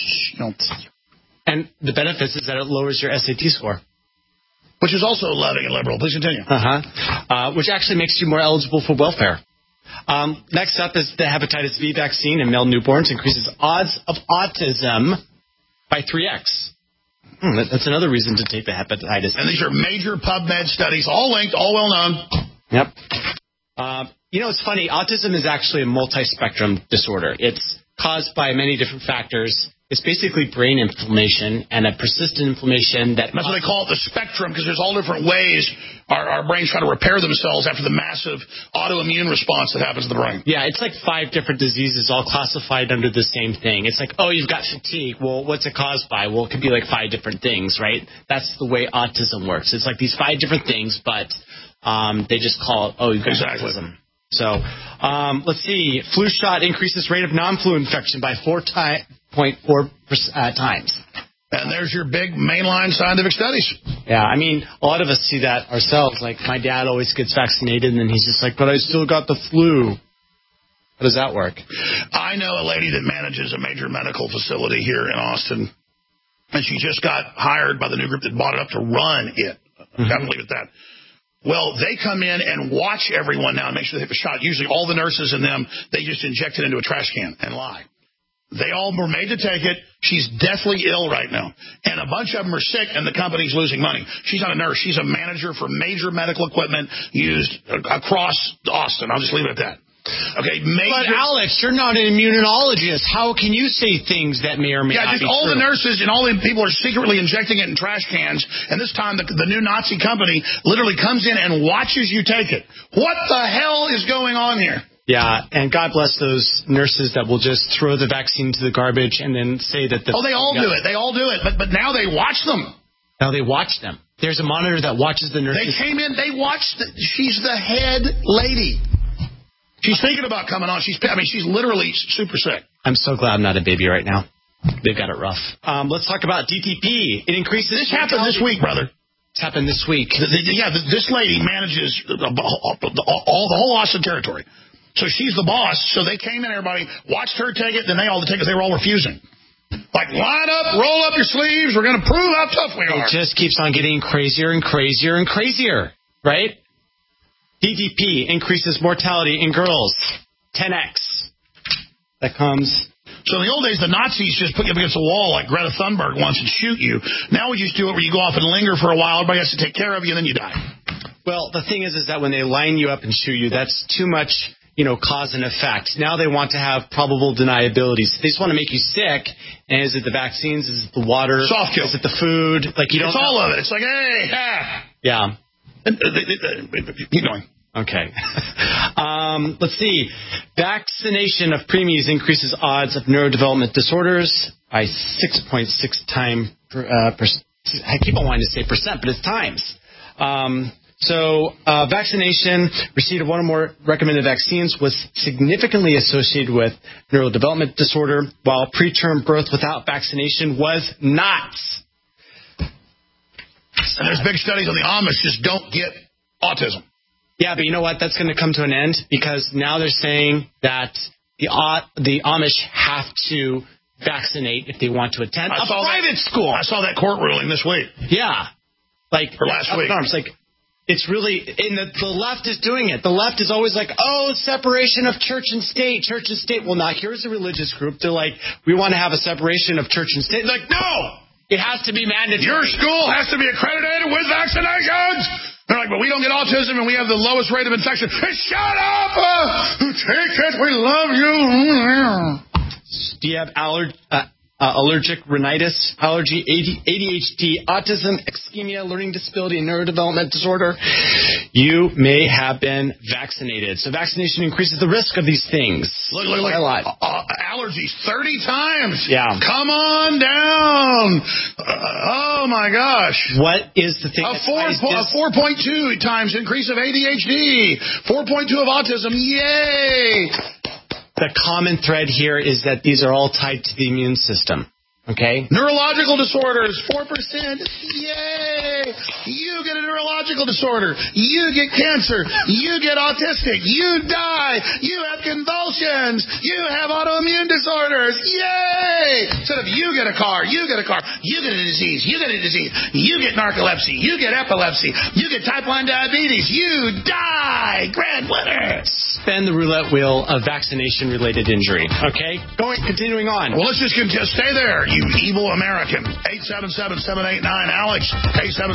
And the benefits is that it lowers your SAT score. Which is also loving and liberal. Please continue. Which actually makes you more eligible for welfare. Next up is the hepatitis V vaccine in male newborns increases odds of autism by 3x. That's another reason to take the hepatitis. And these are major PubMed studies, all linked, all well known. Yep. It's funny. Autism is actually a multi-spectrum disorder. It's caused by many different factors. It's basically brain inflammation and a persistent inflammation That's what they call it, the spectrum, because there's all different ways our brains try to repair themselves after the massive autoimmune response that happens to the brain. Yeah, it's like 5 different diseases all classified under the same thing. It's like, you've got fatigue. Well, what's it caused by? Well, it could be like 5 different things, right? That's the way autism works. It's like these 5 different things, but they just call it, you've got autism. So let's see. Flu shot increases rate of non-flu infection by 4.4 times. And there's your big mainline scientific studies. Yeah, I mean, a lot of us see that ourselves. Like, my dad always gets vaccinated, and then he's just like, but I still got the flu. How does that work? I know a lady that manages a major medical facility here in Austin, and she just got hired by the new group that bought it up to run it. I can't believe it that. Well, they come in and watch everyone now and make sure they have a shot. Usually all the nurses and them, they just inject it into a trash can and lie. They all were made to take it. She's deathly ill right now. And a bunch of them are sick, and the company's losing money. She's not a nurse. She's a manager for major medical equipment used across Austin. I'll just leave it at that. Okay, but Alex, you're not an immunologist. How can you say things that may or may not be true? All the nurses and all the people are secretly injecting it in trash cans, and this time the new Nazi company literally comes in and watches you take it. What the hell is going on here? Yeah, and God bless those nurses that will just throw the vaccine to the garbage and then say that the... Oh, they all do it. They all do it. But now they watch them. Now they watch them. There's a monitor that watches the nurses. They came in. They watched. She's the head lady. She's thinking about coming on. She's literally super sick. I'm so glad I'm not a baby right now. They've got it rough. Let's talk about DTP. It increases... This happened this week, brother. It's happened this week. This lady manages the whole Austin territory. So she's the boss. So they came in, everybody watched her take it, then they all take it. They were all refusing. Like, line up, roll up your sleeves. We're going to prove how tough we are. It just keeps on getting crazier and crazier and crazier, right? DTP increases mortality in girls 10x. That comes. So in the old days, the Nazis just put you up against a wall like Greta Thunberg wants and shoot you. Now we just do it where you go off and linger for a while. Everybody has to take care of you, and then you die. Well, the thing is that when they line you up and shoot you, that's too much, cause and effect. Now they want to have probable deniability. So they just want to make you sick. And is it the vaccines? Is it the water? Soft kill. Is it the food? Like you don't. It's all of it. It's like, hey, yeah. Keep going. Okay. Let's see. Vaccination of preemies increases odds of neurodevelopment disorders by 6.6 times. I keep on wanting to say percent, but it's times. Vaccination, receipt of one or more recommended vaccines was significantly associated with neurodevelopment disorder, while preterm birth without vaccination was not. And there's big studies on the Amish just don't get autism. Yeah, but you know what? That's going to come to an end because now they're saying that the Amish have to vaccinate if they want to attend a private school. I saw that court ruling this week. Yeah. Or last week. It's really, the left is doing it. The left is always like, separation of church and state. Church and state. Well, now here's a religious group. They're like, we want to have a separation of church and state. They're like, no! It has to be mandatory. Your school has to be accredited with vaccinations. They're like, but we don't get autism and we have the lowest rate of infection. Hey, shut up! Take it. We love you. Do you have allergic rhinitis, allergy, ADHD, autism, ischemia, learning disability, and neurodevelopment disorder? You may have been vaccinated. So vaccination increases the risk of these things. Look. Allergies 30 times. Yeah. Come on down. Oh, my gosh. What is the thing? A 4.2 times increase of ADHD. 4.2 of autism. Yay. The common thread here is that these are all tied to the immune system. Okay? Neurological disorders, 4%. Yay! You get a neurological disorder. You get cancer. You get autistic. You die. You have convulsions. You have autoimmune disorders. Yay! Instead of you get a car, you get a car. You get a disease. You get a disease. You get narcolepsy. You get epilepsy. You get type 1 diabetes. You die. Grand winner. Spin the roulette wheel of vaccination-related injury. Okay? Continuing on. Well, let's just stay there. You evil American. 877-789-ALEX.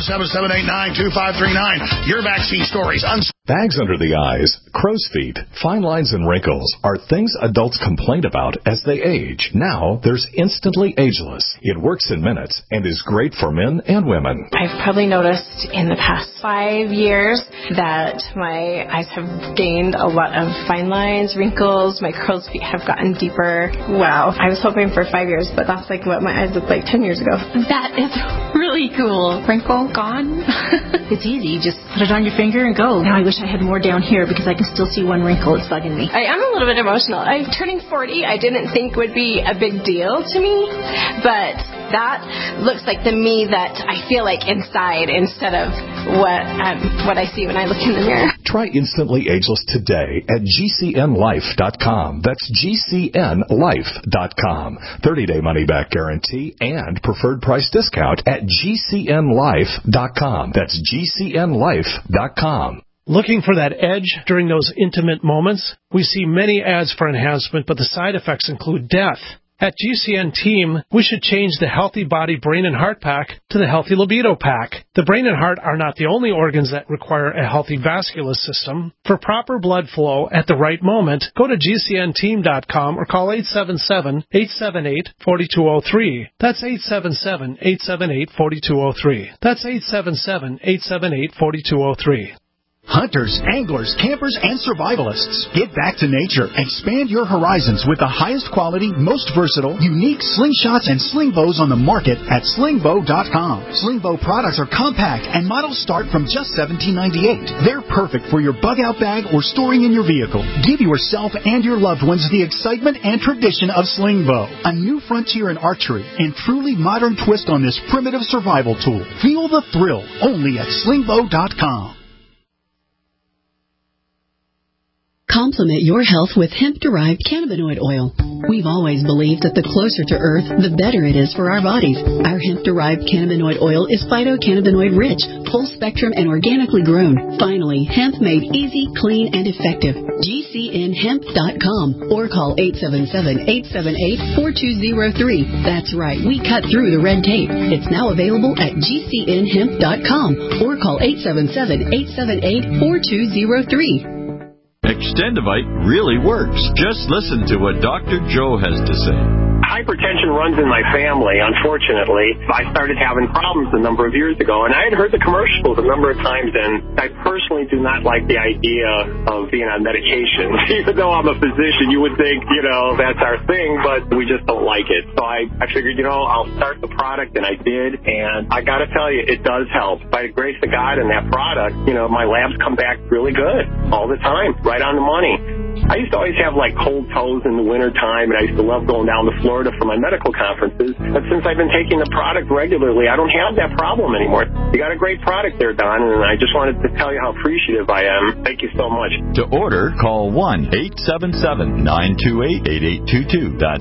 877-789-2539. Your vaccine stories. Bags under the eyes, crow's feet, fine lines and wrinkles are things adults complain about as they age. Now, there's Instantly Ageless. It works in minutes and is great for men and women. I've probably noticed in the past 5 years that my eyes have gained a lot of fine lines, wrinkles, my crow's feet have gotten deeper. Wow. I was hoping for 5 years, but that's like what my eyes looked like 10 years ago. That is really cool. Wrinkle gone. It's easy. You just put it on your finger and go. Now I wish I had more down here because I can still see one wrinkle. It's bugging me. I am a little bit emotional. I'm turning 40. I didn't think would be a big deal to me, but That looks like the me that I feel like inside instead of what I see when I look in the mirror. Try Instantly Ageless today at GCNLife.com. That's GCNLife.com. 30-day money-back guarantee and preferred price discount at GCNLife.com. That's GCNLife.com. Looking for that edge during those intimate moments? We see many ads for enhancement, but the side effects include death. At GCN Team, we should change the Healthy Body, Brain, and Heart Pack to the Healthy Libido Pack. The brain and heart are not the only organs that require a healthy vascular system. For proper blood flow at the right moment, go to GCNteam.com or call 877-878-4203. That's 877-878-4203. That's 877-878-4203. Hunters, anglers, campers, and survivalists, get back to nature. Expand your horizons with the highest quality, most versatile, unique slingshots and sling bows on the market at slingbow.com. Slingbow products are compact and models start from just $17.98. They're perfect for your bug-out bag or storing in your vehicle. Give yourself and your loved ones the excitement and tradition of Slingbow, a new frontier in archery and truly modern twist on this primitive survival tool. Feel the thrill only at slingbow.com. Complement your health with hemp-derived cannabinoid oil. We've always believed that the closer to Earth, the better it is for our bodies. Our hemp-derived cannabinoid oil is phytocannabinoid-rich, full-spectrum, and organically grown. Finally, hemp made easy, clean, and effective. GCNhemp.com or call 877-878-4203. That's right, we cut through the red tape. It's now available at GCNhemp.com or call 877-878-4203. Extendivite really works. Just listen to what Dr. Joe has to say. Hypertension runs in my family, unfortunately. I started having problems a number of years ago, and I had heard the commercials a number of times, and I personally do not like the idea of being on medication. Even though I'm a physician, you would think, that's our thing, but we just don't like it. So I figured, I'll start the product, and I did, and I got to tell you, it does help. By the grace of God and that product, my labs come back really good all the time, right on the money. I used to always have cold toes in the winter time, and I used to love going down to Florida for my medical conferences. But since I've been taking the product regularly, I don't have that problem anymore. You got a great product there, Don, and I just wanted to tell you how appreciative I am. Thank you so much. To order, call 1-877-928-8822. That's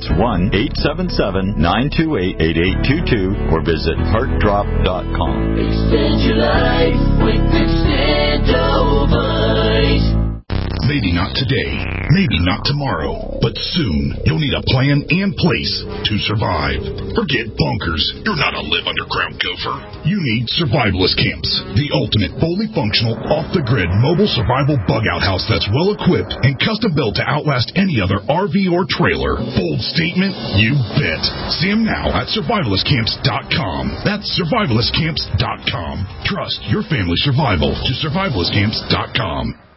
1-877-928-8822 or visit heartdrop.com. Extend your life with Extendovite. Maybe not today, maybe not tomorrow, but soon you'll need a plan and place to survive. Forget bunkers. You're not a live underground gopher. You need Survivalist Camps, the ultimate fully functional, off-the-grid mobile survival bug-out house that's well-equipped and custom-built to outlast any other RV or trailer. Bold statement? You bet. See them now at survivalistcamps.com. That's survivalistcamps.com. Trust your family's survival to survivalistcamps.com.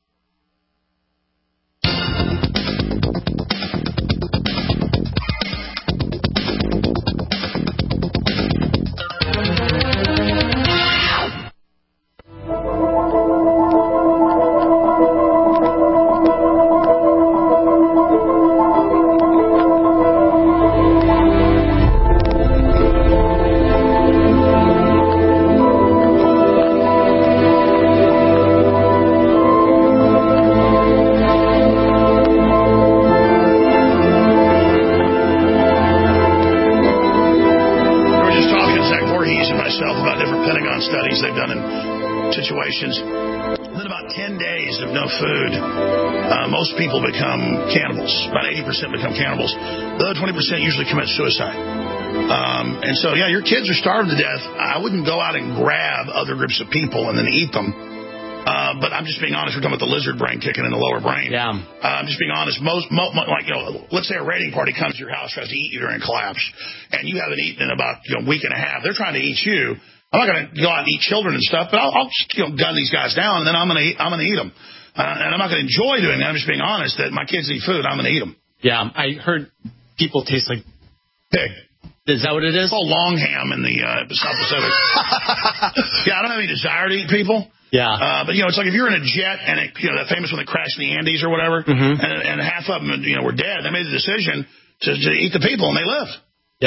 Become cannibals. The other 20% usually commit suicide. And so, your kids are starving to death. I wouldn't go out and grab other groups of people and then eat them. But I'm just being honest. We're talking about the lizard brain kicking in the lower brain. Yeah. I'm just being honest. Let's say a raiding party comes to your house, tries to eat you during a collapse, and you haven't eaten in about a week and a half. They're trying to eat you. I'm not going to go out and eat children and stuff, but I'll just gun these guys down, and then I'm going to eat them. And I'm not going to enjoy doing that. I'm just being honest that my kids eat food. I'm going to eat them. Yeah, I heard people taste like pig. Is that what it is? It's called long ham in the South Pacific. I don't have any desire to eat people. Yeah. But, it's like if you're in a jet and, that famous one that crashed in the Andes or whatever, and half of them, were dead, they made the decision to eat the people, and they lived. Yeah.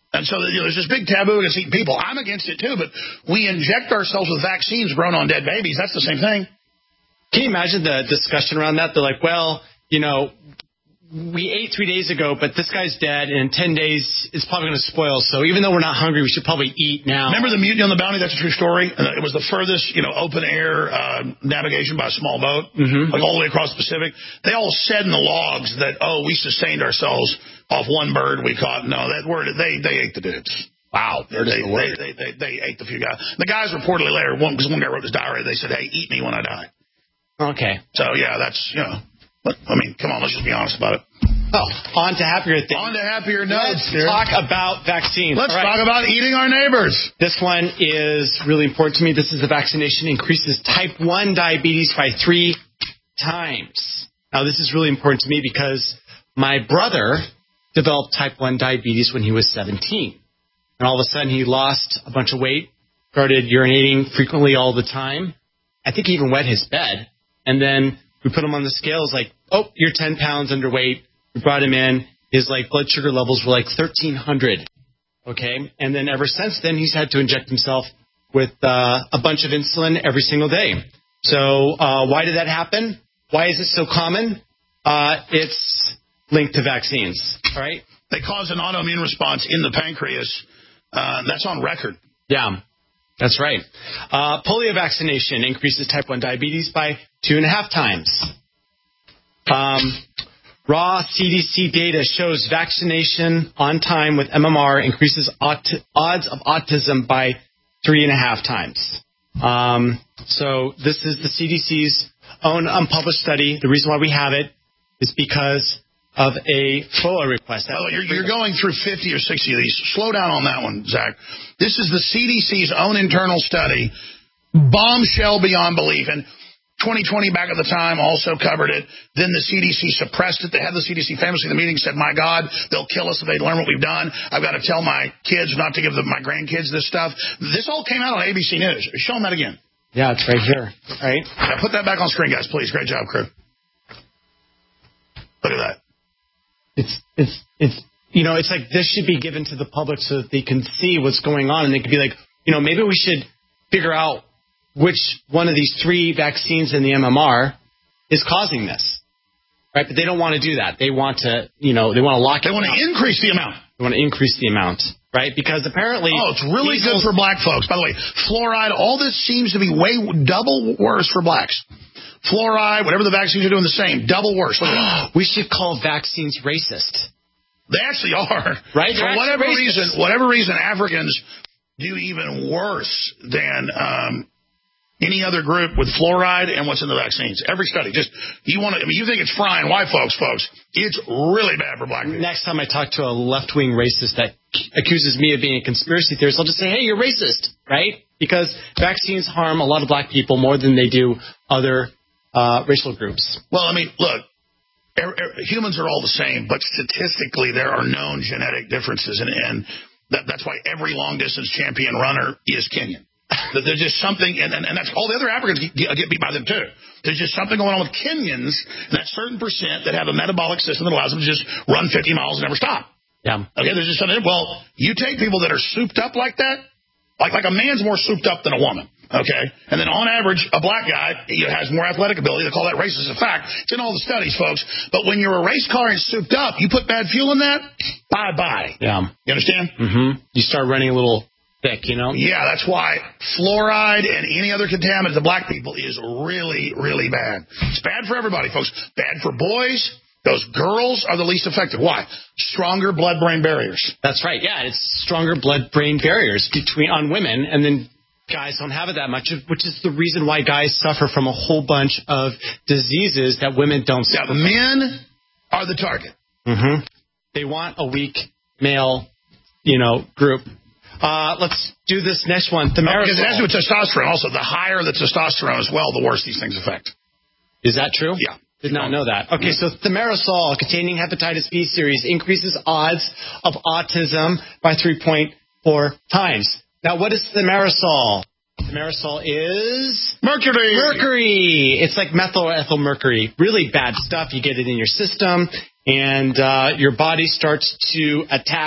And so there's this big taboo against eating people. I'm against it too, but we inject ourselves with vaccines grown on dead babies. That's the same thing. Can you imagine the discussion around that? They're like, well, we ate 3 days ago, but this guy's dead, and in 10 days it's probably going to spoil. So even though we're not hungry, we should probably eat now. Remember the mutiny on the Bounty? That's a true story. It was the furthest, open air navigation by a small boat, like all the way across the Pacific. They all said in the logs that, we sustained ourselves off one bird we caught. No, that word, they ate the dudes. Wow. They ate the few guys. The guys reportedly later, because one guy wrote his diary, they said, hey, eat me when I die. Okay. So, yeah, that's, come on, let's just be honest about it. On to happier things. On to happier notes. Let's talk about vaccines. Let's talk about eating our neighbors. This one is really important to me. This is the vaccination increases type 1 diabetes by 3 times. Now, this is really important to me because my brother developed type 1 diabetes when he was 17. And all of a sudden, he lost a bunch of weight, started urinating frequently all the time. I think he even wet his bed. And then we put him on the scales like, you're 10 pounds underweight. We brought him in. His blood sugar levels were 1,300. Okay. And then ever since then, he's had to inject himself with a bunch of insulin every single day. So why did that happen? Why is it so common? It's linked to vaccines. All right. They cause an autoimmune response in the pancreas. That's on record. Yeah. That's right. Polio vaccination increases type 1 diabetes by 2.5 times. Raw CDC data shows vaccination on time with MMR increases odds of autism by 3.5 times. So this is the CDC's own unpublished study. The reason why we have it is because of a FOA request. You're going through 50 or 60 of these. Slow down on that one, Zach. This is the CDC's own internal study. Bombshell beyond belief. And 2020 back at the time also covered it. Then the CDC suppressed it. They had the CDC famously in the meeting said, my God, they'll kill us if they learn what we've done. I've got to tell my kids not to give my grandkids this stuff. This all came out on ABC News. Show them that again. Yeah, it's right here. All right. Yeah, put that back on screen, guys, please. Great job, crew. Look at that. It's like this should be given to the public so that they can see what's going on, and they could be like, maybe we should figure out which one of these 3 vaccines in the MMR is causing this, right? But they don't want to do that. They want to, they want to lock it. They want to increase the amount. They want to increase the amount, right? Because apparently, it's really good for black folks. By the way, fluoride. All this seems to be double worse for blacks. Fluoride, whatever the vaccines are doing, the same, double worse. We should call vaccines racist. They actually are. Right? For whatever reason, Africans do even worse than any other group with fluoride and what's in the vaccines. Every study. You think it's frying white folks, it's really bad for black people. Next time I talk to a left-wing racist that accuses me of being a conspiracy theorist, I'll just say, hey, you're racist, right? Because vaccines harm a lot of black people more than they do other racial groups. Well, look, humans are all the same, but statistically there are known genetic differences, and that's why every long-distance champion runner is Kenyan. There's just something, and that's all the other Africans get beat by them too. There's just something going on with Kenyans, that certain percent that have a metabolic system that allows them to just run 50 miles and never stop. Yeah. Okay, there's just something. Well, you take people that are souped up like that, like a man's more souped up than a woman. Okay, and then on average, a black guy has more athletic ability. They call that racist. In fact, it's in all the studies, folks. But when you're a race car and souped up, you put bad fuel in that, bye-bye. Yeah. You understand? Mm-hmm. You start running a little thick, Yeah, that's why fluoride and any other contaminant to black people is really, really bad. It's bad for everybody, folks. Bad for boys. Those girls are the least affected. Why? Stronger blood-brain barriers. That's right. Yeah, it's stronger blood-brain barriers on women, and then guys don't have it that much, which is the reason why guys suffer from a whole bunch of diseases that women don't suffer from. Men are the target. Mm-hmm. They want a weak male, group. Let's do this next one. Thimerosal. Because it has to do with testosterone. Also, the higher the testosterone as well, the worse these things affect. Is that true? Yeah. Did not know that. Okay, so thimerosal containing hepatitis B series increases odds of autism by 3.4 times. Now, what is thimerosal? Thimerosal is mercury. Mercury. It's like methylmercury. Really bad stuff. You get it in your system, and your body starts to attack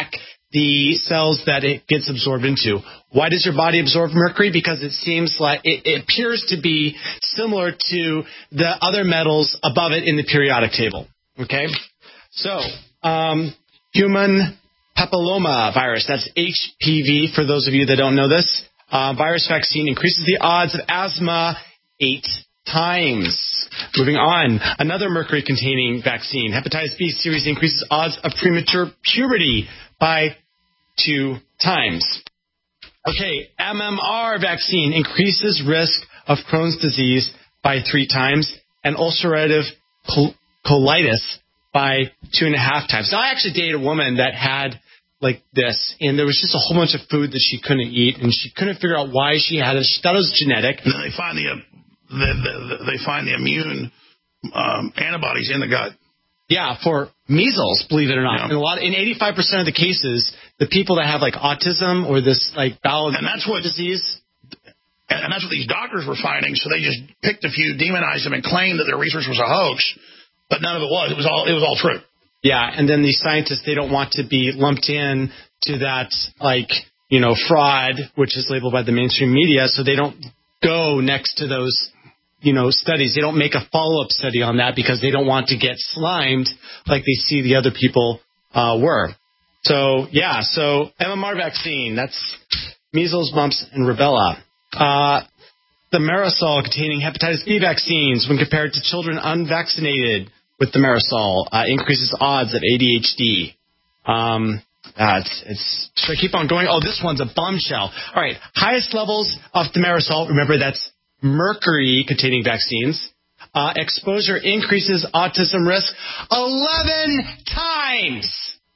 the cells that it gets absorbed into. Why does your body absorb mercury? Because it seems like it appears to be similar to the other metals above it in the periodic table. Okay? So, human papilloma virus, that's HPV for those of you that don't know this. Virus vaccine increases the odds of asthma 8 times. Moving on, another mercury-containing vaccine, hepatitis B series, increases odds of premature puberty by 2 times. Okay, MMR vaccine increases risk of Crohn's disease by 3 times and ulcerative colitis by 2.5 times. So I actually dated a woman that had like this, and there was just a whole bunch of food that she couldn't eat, and she couldn't figure out why she had it. She thought it was genetic. And then they find the immune antibodies in the gut. Yeah, for measles, believe it or not. Yeah. In 85% of the cases, the people that have like autism or this like bowel disease. And that's what these doctors were finding. So they just picked a few, demonized them, and claimed that their research was a hoax. But none of it was. It was all true. Yeah, and then these scientists, they don't want to be lumped in to that, fraud, which is labeled by the mainstream media, so they don't go next to those, studies. They don't make a follow-up study on that because they don't want to get slimed like they see the other people were. So MMR vaccine, that's measles, mumps, and rubella. The Marisol containing hepatitis B vaccines, when compared to children unvaccinated with the Marisol, increases odds of ADHD. Should I keep on going? Oh, this one's a bombshell. All right, highest levels of the Marisol, remember that's mercury-containing vaccines. Exposure increases autism risk 11 times.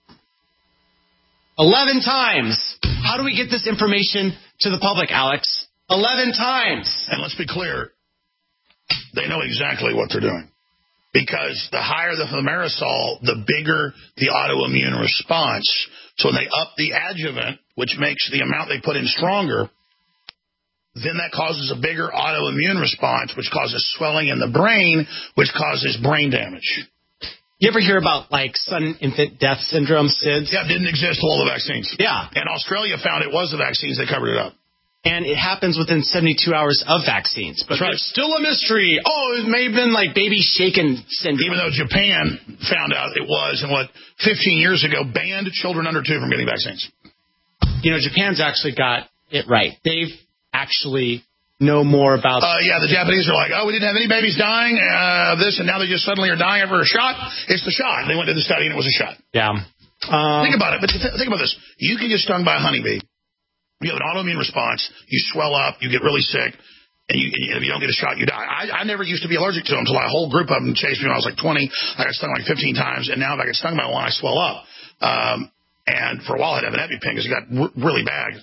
11 times. How do we get this information to the public, Alex? 11 times. And let's be clear, they know exactly what they're doing. Because the higher the Marisol, the bigger the autoimmune response. So when they up the adjuvant, which makes the amount they put in stronger, then that causes a bigger autoimmune response, which causes swelling in the brain, which causes brain damage. You ever hear about, sudden infant death syndrome, SIDS? Yeah, it didn't exist till all the vaccines. Yeah. And Australia found it was the vaccines that covered it up. And it happens within 72 hours of vaccines. But right. There's still a mystery. Oh, it may have been baby shaken syndrome. Even though Japan found out it was, and 15 years ago, banned children under 2 from getting vaccines. Japan's actually got it right. They've actually know more about... the Japanese are like, we didn't have any babies dying, this, and now they just suddenly are dying after a shot. It's the shot. They went to the study, and it was a shot. Yeah. Think about it. But think about this. You can get stung by a honeybee. You have an autoimmune response, you swell up, you get really sick, and if you don't get a shot, you die. I never used to be allergic to them until a whole group of them chased me when I was 20. I got stung 15 times, and now if I get stung by one, I swell up. And for a while, I'd have an EpiPen because it got really bad.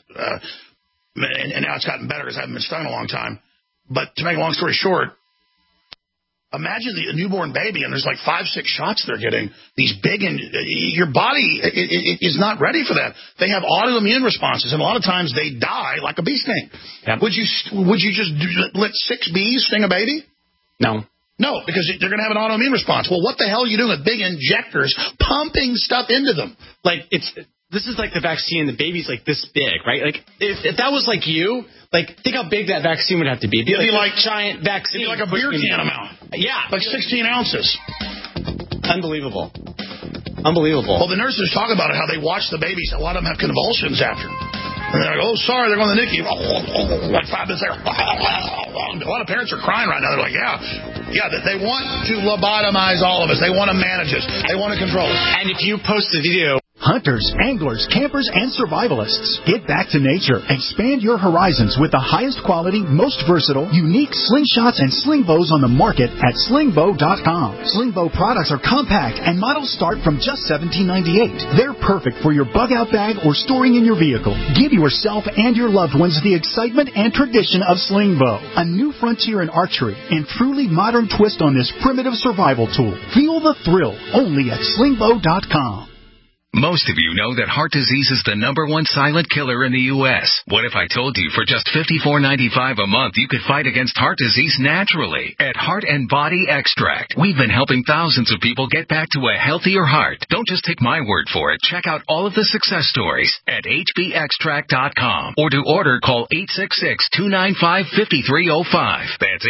And now it's gotten better because I haven't been stung in a long time. But to make a long story short, imagine the newborn baby, and there's 5-6 shots they're getting. These big, and your body is not ready for that. They have autoimmune responses, and a lot of times they die like a bee sting. Yep. Would you just let 6 bees sting a baby? No. No, because they're going to have an autoimmune response. Well, what the hell are you doing with big injectors pumping stuff into them? This is the vaccine, the baby's this big, right? If that was you, think how big that vaccine would have to be. It'd be like giant vaccine. It'd be like a beer can amount. Yeah. 16 ounces. Unbelievable. Unbelievable. Well, the nurses talk about it, how they watch the babies. A lot of them have convulsions after. And they're like, sorry, they're going to the NICU. 5 minutes there. A lot of parents are crying right now. They're like, yeah, they want to lobotomize all of us. They want to manage us. They want to control us. And if you post a video... Hunters, anglers, campers, and survivalists. Get back to nature. Expand your horizons with the highest quality, most versatile, unique slingshots and sling bows on the market at slingbow.com. Slingbow products are compact and models start from just $17.98. They're perfect for your bug-out bag or storing in your vehicle. Give yourself and your loved ones the excitement and tradition of Slingbow, a new frontier in archery and truly modern twist on this primitive survival tool. Feel the thrill only at slingbow.com. Most of you know that heart disease is the #1 silent killer in the U.S. What if I told you for just $54.95 a month you could fight against heart disease naturally at Heart and Body Extract? We've been helping thousands of people get back to a healthier heart. Don't just take my word for it. Check out all of the success stories at hbextract.com, or to order, call 866-295-5305. That's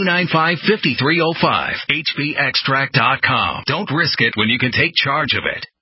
866-295-5305. hbextract.com. Don't risk it when you can take charge of it.